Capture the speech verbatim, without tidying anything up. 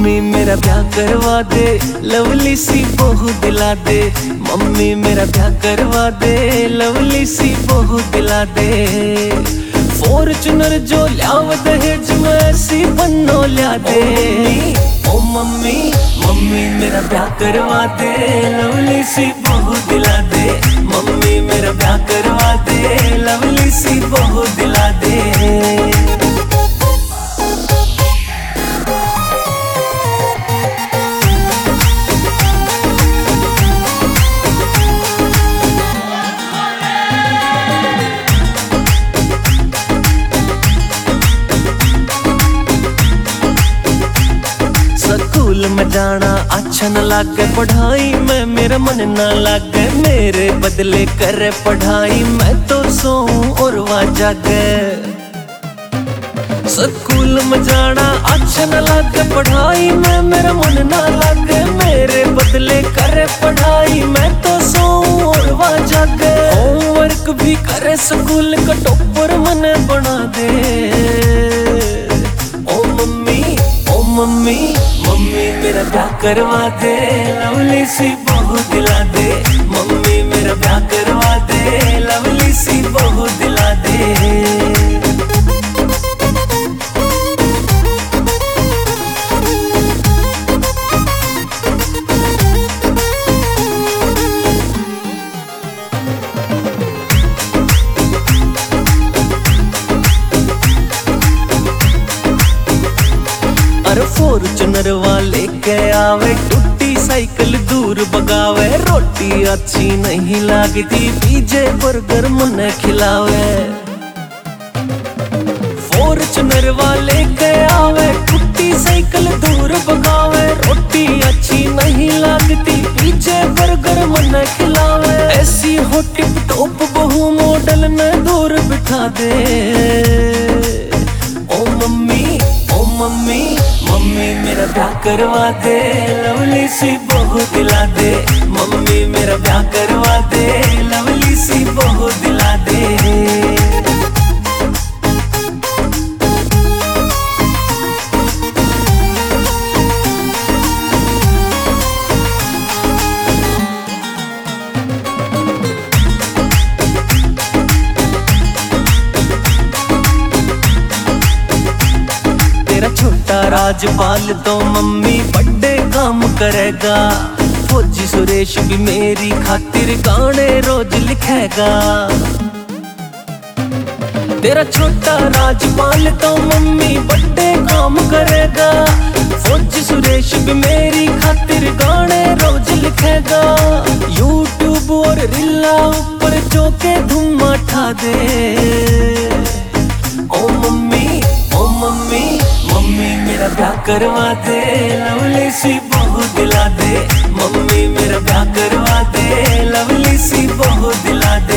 Mummy मेरा ब्याह करवा दे, लवली सी बहू दिला दे। मम्मी मेरा ब्याह करवा दे, लवली सी बहू दिला दे। फॉर्च्यूनर जो ल्याव दहेज में ऐसी बन्नो ल्या दे। ओ मम्मी मम्मी मेरा ब्याह करवा दे, लवली सी बहू दिला दे। मम्मी मेरा ब्याह करवा दे, लवली सी बहू दिला दे। स्कूल में जाना अच्छा न लागे, पढ़ाई में मेरा मन न लागे। मेरे बदले करे पढ़ाई, मैं तो सोऊं और वह जागे। स्कूल में जाना अच्छा न लागे, पढ़ाई में मेरा मन न लागे। मेरे बदले करे पढ़ाई, मैं तो सोऊं और वह जागे। होमवर्क भी करे स्कूल का टॉपर मने बना दे। ओ मम्मी ओ मम्मी मम्मी मेरा ब्याह करवा दे, लवली सी बहू दिला दे। मम्मी मेरा ब्याह करवा दे, लवली सी बहू दिला दे। फॉर्च्यूनर वाले के आवे, टूटी साइकिल दूर भगावे। रोटी अच्छी नहीं लगती, पीजे बर्गर मन खिलावे। फॉर्च्यूनर वाले के आवे, टूटी साइकिल दूर भगावे। रोटी अच्छी नहीं लगती, पीजे बर्गर मन खिलावे। ऐसी हो टिप टॉप बहू मॉडल में दूर बिठा दे। ओ मम्मी ओ मम्मी मम्मी मेरा ब्याह करवा दे, लवली सी बहू दिला दे। मम्मी मेरा ब्याह करवा दे, लवली सी बहू दिला दे। छोटा राजपाल तो मम्मी बड़े काम करेगा। फौजी सुरेश भी मेरी खातिर गाने रोज लिखेगा। तेरा छोटा राजपाल तो मम्मी बड़े काम करेगा। फौजी सुरेश भी मेरी खातिर गाने रोज लिखेगा। यूट्यूब और रीला ऊपर चौके धूम मचा दे। ओ मम्मी ओ मम्मी मम्मी मेरा ब्याह करवा दे, लवली सी बहू दिला दे। मम्मी मेरा ब्याह करवा दे, लवली सी बहू दिला दे।